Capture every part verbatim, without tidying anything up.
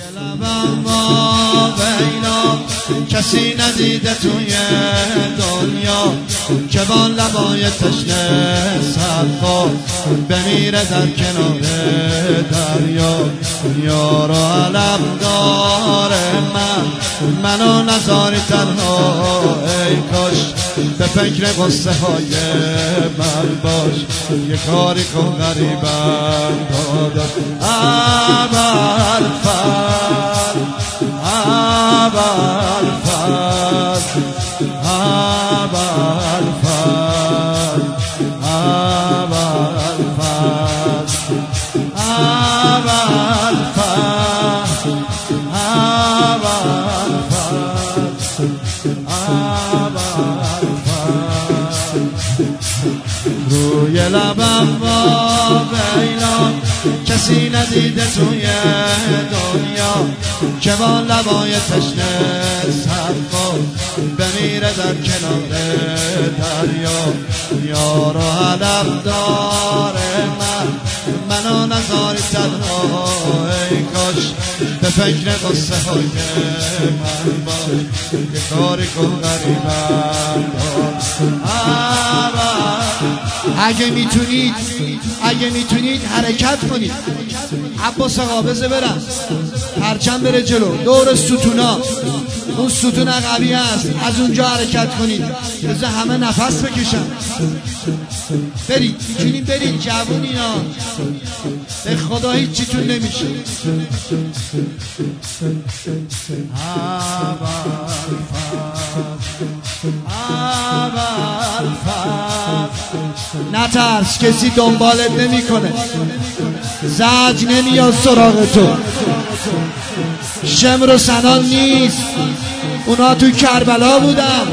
لبم با ویلا کسی ندیده توی دنیا که با لبای تشنه صدقا بمیره در کنار دریا. یار و علم داره من منو نذاری تنها، ای کاش به فکر قصه های من باش، یه کاری کن غریبم داداش. اول فر اول فر اول فر اول فر اول فر اول فر روی لبم با ویلا کسی ندیده توی دنیا که با لبای تشنه صدقا بمیره در کنار دریا. یار و علم داره من منو نذاری تنها، ای کاش به فکر قصه های من باش، یه کاری کن غریبم دار. اگه میتونید اگه میتونید حرکت کنید. عباس آقا بذار برم، پرچم بره جلو دور ستونا، اون ستون قوی است، از اونجا حرکت کنید. بذار همه نفس بکشن. برید میتونید برید جوونینا، به خدا هیچیتون نمیشه. اول اول نترس، کسی دنبالت نمیکنه، زج نمیاد سراغ تو، شمر و سنان نیست، اونا تو کربلا بودن.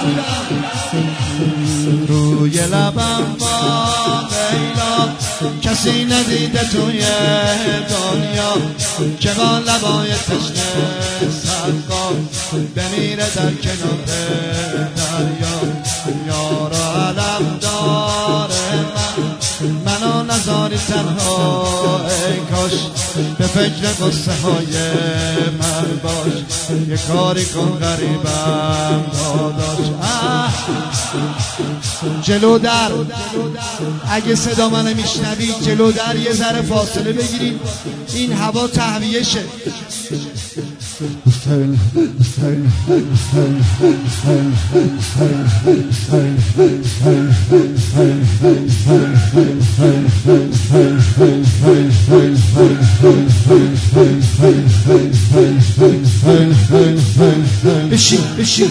روی لبم با لیلا کسی ندیده توی دنیا که با لبای تشنه صدقا بمیره در کنار دریا. یار و علم داره من منو نذاری تنها، ای کاش به فکر قصه های من باش، یه کاری کن غریبم داداش. جلو در اگه صدا منو میشنوید جلو در یه ذره فاصله بگیرید، این هوا تهویه شه. بشین بشین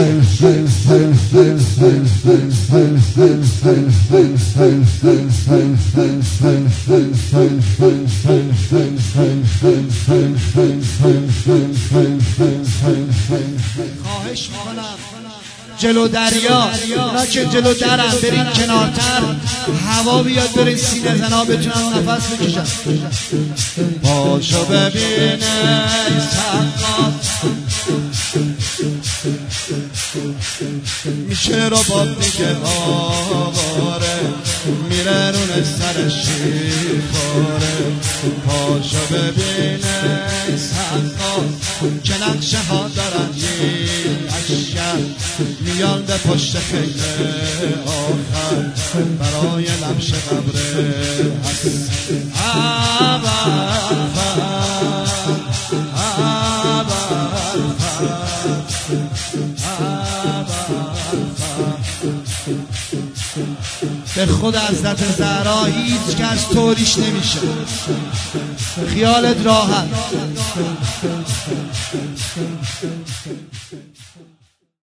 خواهش میکنم جلو دریا، اونا که جلو درم برین کنارتر، هوا بیاد برین سینه زنا بتونن نفس بکشن. پاشو ببینه سقا میشه رو باد میگه آواره، میره رون سر شیخاره. پاشو ببینه سقا که نقشه ها دارن این اشکر، میان به پشت خیل آخر برای لمش قبر هست. اول فر اول فر به خود حضرت زهرا هیچ کس طوریش نمیشه، خیالت راحت.